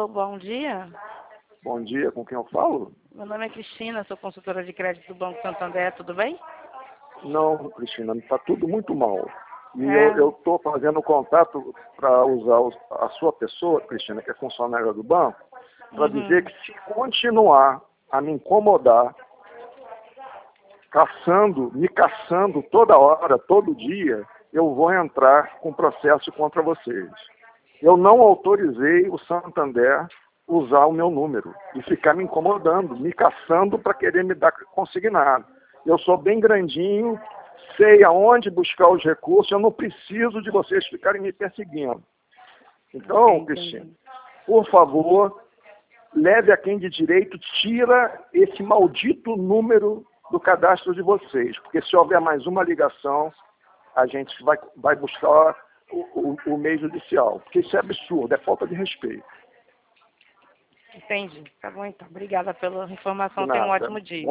Alô, bom dia. Bom dia, com quem eu falo? Meu nome é Cristina, sou consultora de crédito do Banco Santander, tudo bem? Não, Cristina, está tudo muito mal. E É. eu estou fazendo contato para usar a sua pessoa, Cristina, que é funcionária do banco, para dizer que se continuar a me incomodar, me caçando toda hora, todo dia, eu vou entrar com processo contra vocês. Eu não autorizei o Santander usar o meu número e ficar me incomodando, me caçando para querer me dar consignado. Eu sou bem grandinho, sei aonde buscar os recursos, eu não preciso de vocês ficarem me perseguindo. Então, Cristina, por favor, leve a quem de direito, tira esse maldito número do cadastro de vocês, porque se houver mais uma ligação, a gente vai buscar o meio judicial, porque isso é absurdo, é falta de respeito. Entendi. Tá bom, então. Obrigada pela informação. De Tenha um nada. ótimo dia.